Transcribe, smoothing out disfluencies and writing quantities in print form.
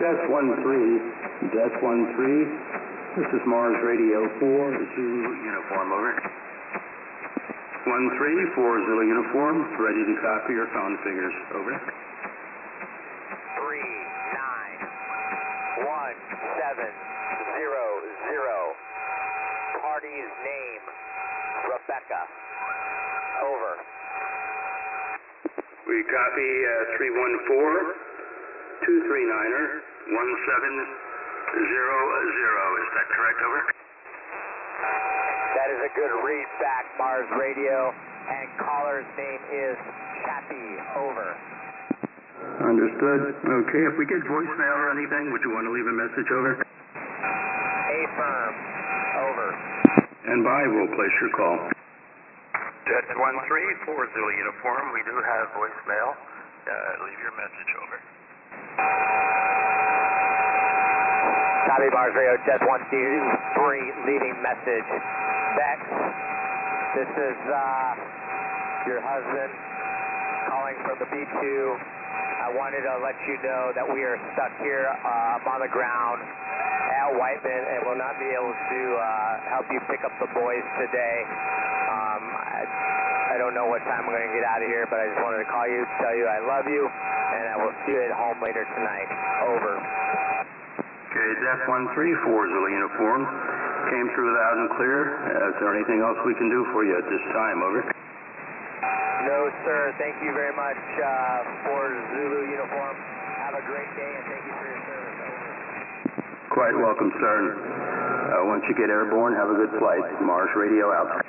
Death 1-3. Death 1-3. This is Mars Radio 4, Zulu Uniform, over. 1-3, 4 Zulu Uniform, ready to copy your phone figures, over. 39170. Party's name, Rebecca. Over. We copy 314-239er 1700. Is that correct, over? That is a good read back, Mars Radio. And caller's name is Chappie. Over. Understood. Okay, if we get voicemail or anything, would you want to leave a message, over? Affirm. Over. And by, we'll place your call. Jet 1-3, 4 Zulu Uniform. We do have voicemail. Leave your message, over. Copy, Mars Radio, Jet 1-3, leaving message. Bex, this is your husband calling from the B2. I wanted to let you know that we are stuck here on the ground at Whiteman and will not be able to help you pick up the boys today. I don't know what time we're going to get out of here, but I just wanted to call you, tell you I love you, and I will see you at home later tonight. Over. Okay, Death 1-3, 4 Zulu Uniform. Came through loud and clear. Is there anything else we can do for you at this time, over? No, sir. Thank you very much for Zulu Uniform. Have a great day, and thank you for your service. Over. Quite welcome, sir. Once you get airborne, have a good flight. Mars Radio out.